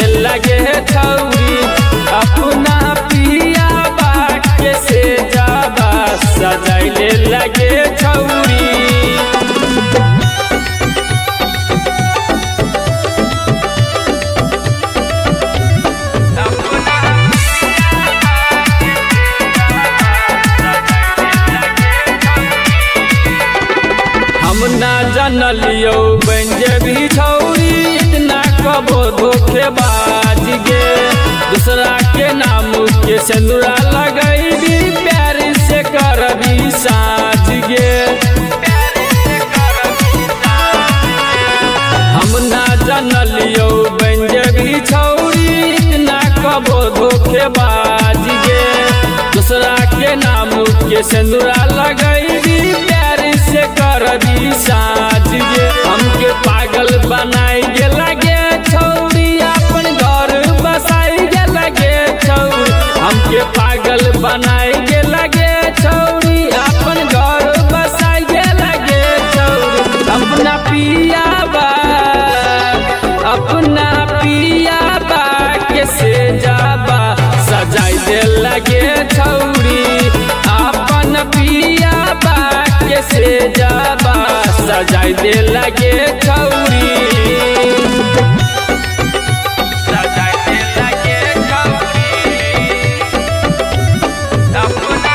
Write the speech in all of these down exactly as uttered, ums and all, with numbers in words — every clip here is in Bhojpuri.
लगे छौरी अपना पिया बाके से जाबा सजाइले लगे छौरी। हम ना जानलियो बन जेबी छौरी इतना कबो धोखेबाज गे। दूसरा के नाम के सिंदूरा लगैबी प्यार से करबी साज गे। हम ना जानलियो बन जेबी छौरी इतना कबो धोखेबाज गे। दूसरा के नाम के सिंदूरा लगैबी प्यार से करबी साज गे। हमके पागल बनाई गे लगे छौरी अपन घर बसाई गे लगे छौरी। हमके पागल बनाई गे लगे छौरी अपन घर बसाई गे लगे छौरी। अपना पिया बा अपना पिया बा के से जाबा सजाई दे लगे छौरी। अपन पिया बा के से जाबा सजाई दे लगे छौरी। सजाई दे लगे छौरी अपना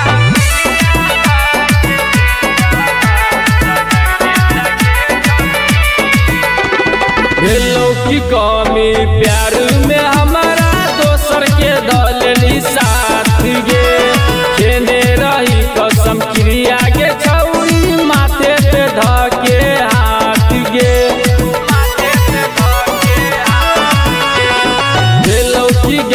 भेलो की कमी प्यार में हमारा दोसर के दलनी साथ गे। खेने रही कसम क्रिया गे छौरी माथे पे धके हाथ गे। भेलो की